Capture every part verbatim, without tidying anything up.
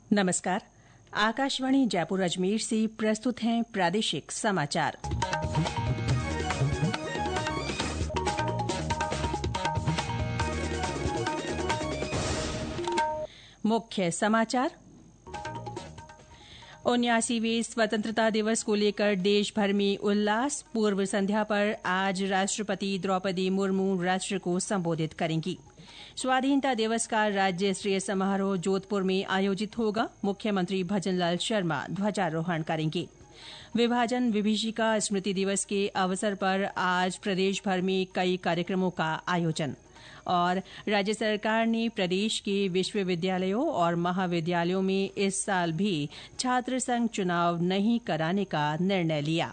नमस्कार। आकाशवाणी जयपुर अजमेर से प्रस्तुत हैं प्रादेशिक समाचार। मुख्य समाचार। उन्यासीवें स्वतंत्रता दिवस को लेकर देश भर में उल्लास। पूर्व संध्या पर आज राष्ट्रपति द्रौपदी मुर्मू राष्ट्र को संबोधित करेंगी। स्वाधीनता दिवस का राज्य स्तरीय समारोह जोधपुर में आयोजित होगा। मुख्यमंत्री भजनलाल शर्मा ध्वजारोहण करेंगे। विभाजन विभीषिका स्मृति दिवस के अवसर पर आज प्रदेश भर में कई कार्यक्रमों का आयोजन। और राज्य सरकार ने प्रदेश के विश्वविद्यालयों और महाविद्यालयों में इस साल भी छात्र संघ चुनाव नहीं कराने का निर्णय लिया।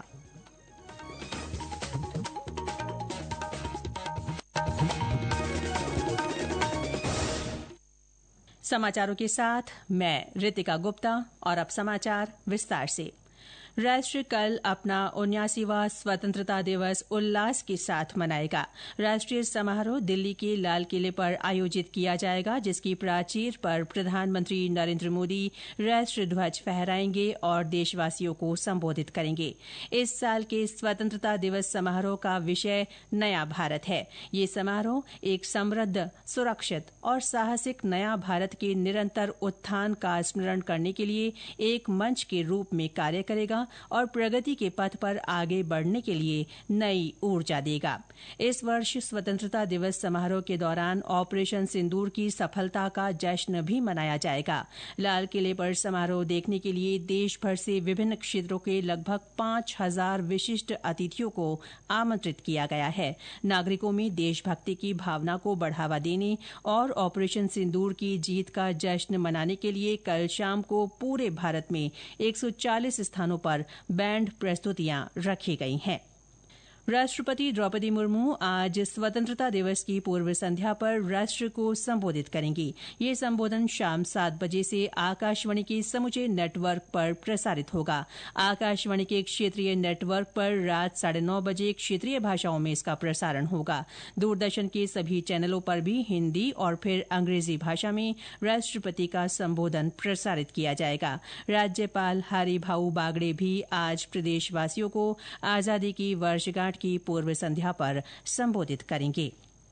समाचारों के साथ मैं रितिका गुप्ता। और अब समाचार विस्तार से। राष्ट्र कल अपना उन्यासीवां स्वतंत्रता दिवस उल्लास के साथ मनाएगा। राष्ट्रीय समारोह दिल्ली के लाल किले पर आयोजित किया जाएगा, जिसकी प्राचीर पर प्रधानमंत्री नरेंद्र मोदी राष्ट्र ध्वज फहराएंगे और देशवासियों को संबोधित करेंगे। इस साल के स्वतंत्रता दिवस समारोह का विषय नया भारत है। ये समारोह एक समृद्ध, सुरक्षित और साहसिक नया भारत के निरंतर उत्थान का स्मरण करने के लिए एक मंच के रूप में कार्य करेगा और प्रगति के पथ पर आगे बढ़ने के लिए नई ऊर्जा देगा। इस वर्ष स्वतंत्रता दिवस समारोह के दौरान ऑपरेशन सिंदूर की सफलता का जश्न भी मनाया जाएगा। लाल किले पर समारोह देखने के लिए देश भर से विभिन्न क्षेत्रों के लगभग पांच हजार विशिष्ट अतिथियों को आमंत्रित किया गया है। नागरिकों में देशभक्ति की भावना को बढ़ावा देने और ऑपरेशन सिंदूर की जीत का जश्न मनाने के लिए कल शाम को पूरे भारत में एक सौ चालीस स्थानों पर बैंड प्रस्तुतियां रखी गई हैं। राष्ट्रपति द्रौपदी मुर्मू आज स्वतंत्रता दिवस की पूर्व संध्या पर राष्ट्र को संबोधित करेंगी। ये संबोधन शाम सात बजे से आकाशवाणी के समूचे नेटवर्क पर प्रसारित होगा। आकाशवाणी के क्षेत्रीय नेटवर्क पर रात साढ़े नौ बजे क्षेत्रीय भाषाओं में इसका प्रसारण होगा। दूरदर्शन के सभी चैनलों पर भी हिन्दी और फिर अंग्रेजी भाषा में राष्ट्रपति का संबोधन प्रसारित किया जाएगा। राज्यपाल हरि भाऊ बागड़े भी आज प्रदेशवासियों को आजादी की वर्षगांठ की पूर्व संध्या पर संबोधित करेंगे।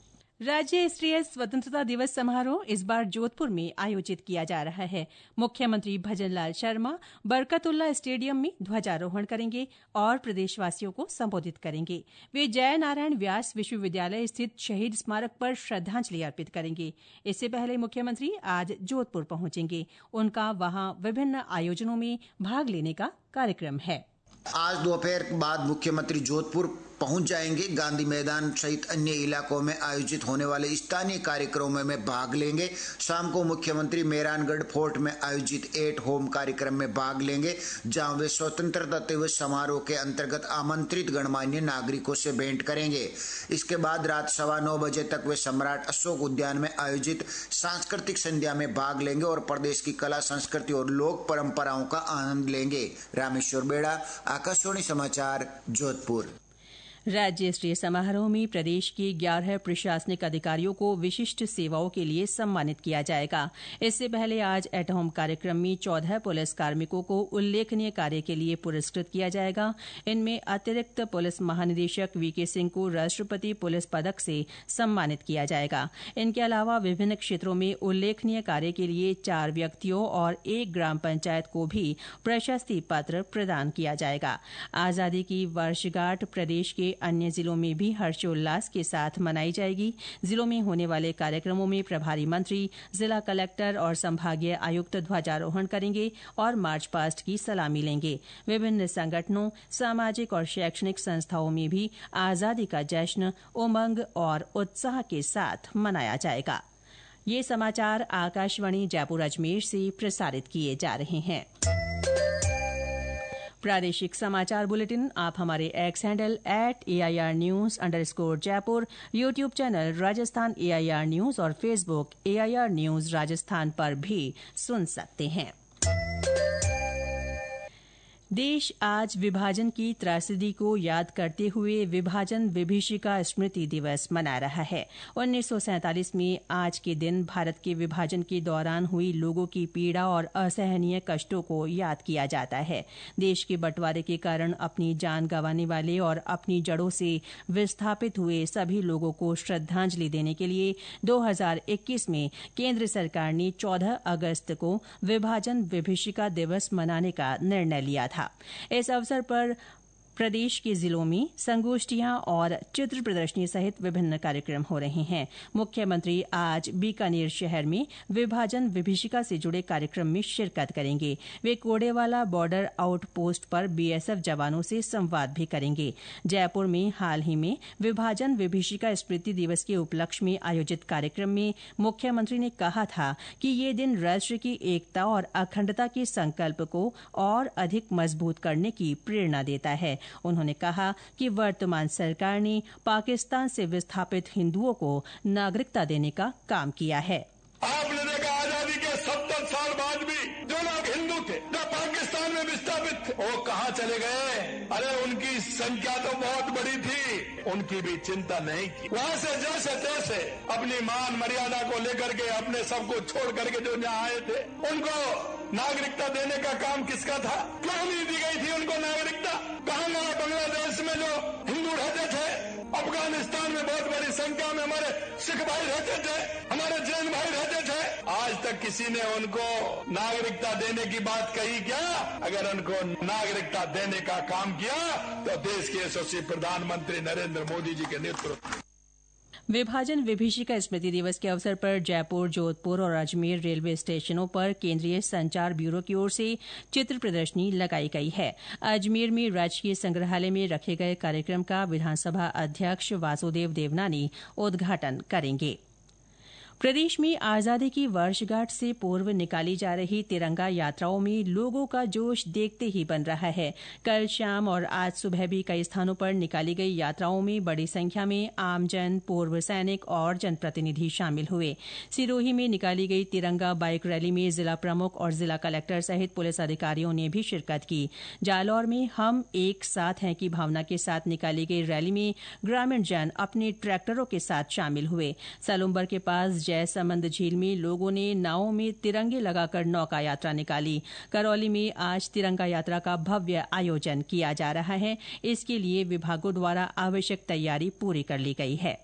राज्य स्तरीय स्वतंत्रता दिवस समारोह इस बार जोधपुर में आयोजित किया जा रहा है। मुख्यमंत्री भजनलाल शर्मा बरकतुल्ला स्टेडियम में ध्वजारोहण करेंगे और प्रदेशवासियों को संबोधित करेंगे। वे जय नारायण व्यास विश्वविद्यालय स्थित शहीद स्मारक पर श्रद्धांजलि अर्पित करेंगे। इससे पहले मुख्यमंत्री आज जोधपुर पहुंचेंगे। उनका वहां विभिन्न आयोजनों में भाग लेने का कार्यक्रम है। आज दोपहर बाद मुख्यमंत्री जोधपुर पहुंच जाएंगे। गांधी मैदान सहित अन्य इलाकों में आयोजित होने वाले स्थानीय कार्यक्रमों में भाग लेंगे। शाम को मुख्यमंत्री मेहरानगढ़ फोर्ट में आयोजित एट होम कार्यक्रम में भाग लेंगे, जहां वे स्वतंत्रता दिवस समारोह के अंतर्गत आमंत्रित गणमान्य नागरिकों से भेंट करेंगे। इसके बाद रात सवा नौ बजे तक वे सम्राट अशोक उद्यान में आयोजित सांस्कृतिक संध्या में भाग लेंगे और प्रदेश की कला, संस्कृति और लोक परंपराओं का आनंद लेंगे। रामेश्वर बेड़ा, आकाशवाणी समाचार, जोधपुर। राज्य स्तरीय समारोह में प्रदेश के ग्यारह प्रशासनिक अधिकारियों को विशिष्ट सेवाओं के लिए सम्मानित किया जाएगा। इससे पहले आज एट होम कार्यक्रम में चौदह पुलिस कार्मिकों को उल्लेखनीय कार्य के लिए पुरस्कृत किया जाएगा। इनमें अतिरिक्त पुलिस महानिदेशक वीके सिंह को राष्ट्रपति पुलिस पदक से सम्मानित किया जाएगा। इनके अलावा विभिन्न क्षेत्रों में उल्लेखनीय कार्य के लिए चार व्यक्तियों और एक ग्राम पंचायत को भी प्रशस्ति पत्र प्रदान किया जाएगा। आजादी की वर्षगांठ प्रदेश के अन्य जिलों में भी हर्षोल्लास के साथ मनाई जाएगी। जिलों में होने वाले कार्यक्रमों में प्रभारी मंत्री, जिला कलेक्टर और संभागीय आयुक्त ध्वजारोहण करेंगे और मार्च पास्ट की सलामी लेंगे। विभिन्न संगठनों, सामाजिक और शैक्षणिक संस्थाओं में भी आजादी का जश्न उमंग और उत्साह के साथ मनाया जाएगा। ये समाचार आकाशवाणी जयपुर अजमेर से प्रसारित किए जा रहे हैं। प्रादेशिक समाचार बुलेटिन आप हमारे X handle at AIR news underscore Jaipur, YouTube channel Rajasthan AIR news और फेसबुक एआईआर न्यूज राजस्थान पर भी सुन सकते हैं। देश आज विभाजन की त्रासदी को याद करते हुए विभाजन विभीषिका स्मृति दिवस मना रहा है। उन्नीस सौ सैंतालीस में आज के दिन भारत के विभाजन के दौरान हुई लोगों की पीड़ा और असहनीय कष्टों को याद किया जाता है। देश के बंटवारे के कारण अपनी जान गंवाने वाले और अपनी जड़ों से विस्थापित हुए सभी लोगों को श्रद्धांजलि देने के लिए दो हज़ार इक्कीस में केंद्र सरकार ने चौदह अगस्त को विभाजन विभीषिका दिवस मनाने का निर्णय लिया था। इस अवसर पर प्रदेश के जिलों में संगोष्ठियां और चित्र प्रदर्शनी सहित विभिन्न कार्यक्रम हो रहे हैं। मुख्यमंत्री आज बीकानेर शहर में विभाजन विभीषिका से जुड़े कार्यक्रम में शिरकत करेंगे। वे कोडेवाला बॉर्डर आउट पोस्ट पर बीएसएफ जवानों से संवाद भी करेंगे। जयपुर में हाल ही में विभाजन विभीषिका स्मृति दिवस के उपलक्ष्य में आयोजित कार्यक्रम में मुख्यमंत्री ने कहा था कि ये दिन राष्ट्र की एकता और अखंडता के संकल्प को और अधिक मजबूत करने की प्रेरणा देता है। उन्होंने कहा कि वर्तमान सरकार ने पाकिस्तान से विस्थापित हिंदुओं को नागरिकता देने का काम किया है। आपने देखा आजादी के सत्तर साल बाद भी जो लोग हिंदू थे, जो पाकिस्तान में विस्थापित थे, वो कहाँ चले गए? अरे उनकी संख्या तो बहुत बड़ी थी, उनकी भी चिंता नहीं की। वहाँ से जैसे तैसे अपनी मान मर्यादा को लेकर के अपने सबको छोड़ करके जो यहाँ आए थे, उनको नागरिकता देने का काम किसका था? क्यों नहीं दी गई थी उनको नागरिकता? कहाँ ना बांग्लादेश में जो हिंदू रहते थे, अफगानिस्तान में बहुत बड़ी संख्या में हमारे सिख भाई रहते थे, हमारे जैन भाई रहते थे, आज तक किसी ने उनको नागरिकता देने की बात कही क्या? अगर उनको नागरिकता देने का काम किया तो देश के यशस्वी प्रधानमंत्री नरेंद्र मोदी जी के नेतृत्व। विभाजन विभीषिका स्मृति दिवस के अवसर पर जयपुर, जोधपुर और अजमेर रेलवे स्टेशनों पर केंद्रीय संचार ब्यूरो की ओर से चित्र प्रदर्शनी लगाई गई है। अजमेर में राजकीय संग्रहालय में रखे गए कार्यक्रम का विधानसभा अध्यक्ष वासुदेव देवनानी उद्घाटन करेंगे। प्रदेश में आजादी की वर्षगांठ से पूर्व निकाली जा रही तिरंगा यात्राओं में लोगों का जोश देखते ही बन रहा है। कल शाम और आज सुबह भी कई स्थानों पर निकाली गई यात्राओं में बड़ी संख्या में आमजन, पूर्व सैनिक और जनप्रतिनिधि शामिल हुए। सिरोही में निकाली गई तिरंगा बाइक रैली में जिला प्रमुख और जिला कलेक्टर सहित पुलिस अधिकारियों ने भी शिरकत की। जालौर में हम एक साथ हैं की भावना के साथ निकाली गई रैली में ग्रामीण जन अपने ट्रैक्टरों के साथ शामिल हुए। सलुम्बर के पास जयसमंद झील में लोगों ने नावों में तिरंगे लगाकर नौका यात्रा निकाली। करौली में आज तिरंगा यात्रा का भव्य आयोजन किया जा रहा है। इसके लिए विभागों द्वारा आवश्यक तैयारी पूरी कर ली गई है।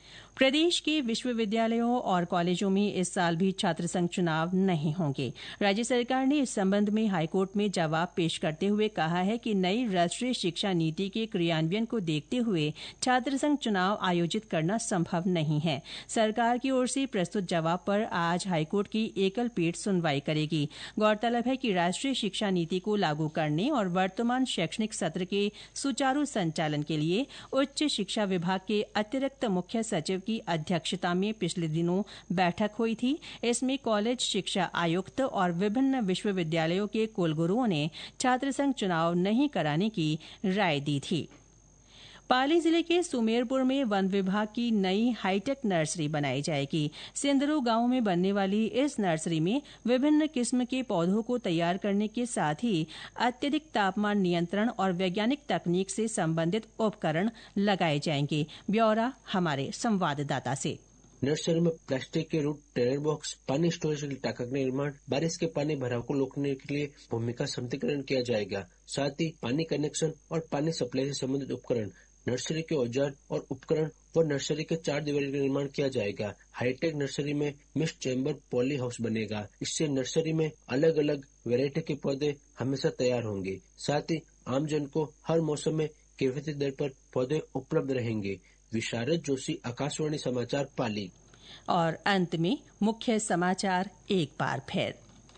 प्रदेश के विश्वविद्यालयों और कॉलेजों में इस साल भी छात्र संघ चुनाव नहीं होंगे। राज्य सरकार ने इस संबंध में हाईकोर्ट में जवाब पेश करते हुए कहा है कि नई राष्ट्रीय शिक्षा नीति के क्रियान्वयन को देखते हुए छात्र संघ चुनाव आयोजित करना संभव नहीं है। सरकार की ओर से प्रस्तुत जवाब पर आज हाईकोर्ट की एकल पीठ सुनवाई करेगी। गौरतलब है कि राष्ट्रीय शिक्षा नीति को लागू करने और वर्तमान शैक्षणिक सत्र के सुचारू संचालन के लिए उच्च शिक्षा विभाग के अतिरिक्त मुख्य सचिव की अध्यक्षता में पिछले दिनों बैठक हुई थी। इसमें कॉलेज शिक्षा आयुक्त और विभिन्न विश्वविद्यालयों के कुलगुरुओं ने छात्र संघ चुनाव नहीं कराने की राय दी थी। पाली जिले के सुमेरपुर में वन विभाग की नई हाईटेक नर्सरी बनाई जाएगी। सिंदरू गांव में बनने वाली इस नर्सरी में विभिन्न किस्म के पौधों को तैयार करने के साथ ही अत्यधिक तापमान नियंत्रण और वैज्ञानिक तकनीक से संबंधित उपकरण लगाए जाएंगे। ब्यौरा हमारे संवाददाता से। नर्सरी में प्लास्टिक के रूट, टेनर बॉक्स, पानी स्टोरेज के लिए टाका का निर्माण, बारिश के पानी भराव को रोकने के लिए भूमि का समतलीकरण किया जाएगा। साथ ही पानी कनेक्शन और पानी सप्लाई से संबंधित उपकरण, नर्सरी के औजार और उपकरण व नर्सरी के चार दीवारी का निर्माण किया जाएगा। हाईटेक नर्सरी में मिस्ट चैम्बर पॉली हाउस बनेगा। इससे नर्सरी में अलग अलग वैरायटी के पौधे हमेशा तैयार होंगे। साथ ही आमजन को हर मौसम में किफायती दर पर पौधे उपलब्ध रहेंगे। विशारद जोशी, आकाशवाणी समाचार, पाली। और अंत में मुख्य समाचार एक बार फिर।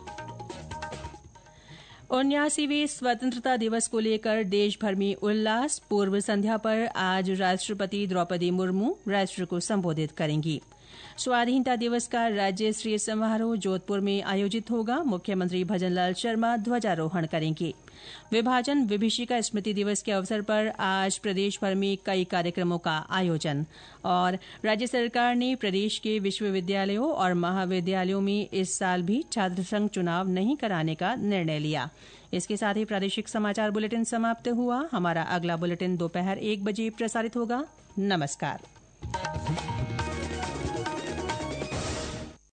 उन्यासीवें स्वतंत्रता दिवस को लेकर देश भर में उल्लास। पूर्व संध्या पर आज राष्ट्रपति द्रौपदी मुर्मू राष्ट्र को संबोधित करेंगी। स्वाधीनता दिवस का राज्य स्तरीय समारोह जोधपुर में आयोजित होगा। मुख्यमंत्री भजनलाल शर्मा ध्वजारोहण करेंगे। विभाजन विभीषिका स्मृति दिवस के अवसर पर आज प्रदेश भर में कई कार्यक्रमों का आयोजन। और राज्य सरकार ने प्रदेश के विश्वविद्यालयों और महाविद्यालयों में इस साल भी छात्र संघ चुनाव नहीं कराने का निर्णय लिया। इसके साथ ही प्रादेशिक समाचार बुलेटिन समाप्त हुआ। हमारा अगला बुलेटिन दोपहर एक बजे प्रसारित होगा। नमस्कार।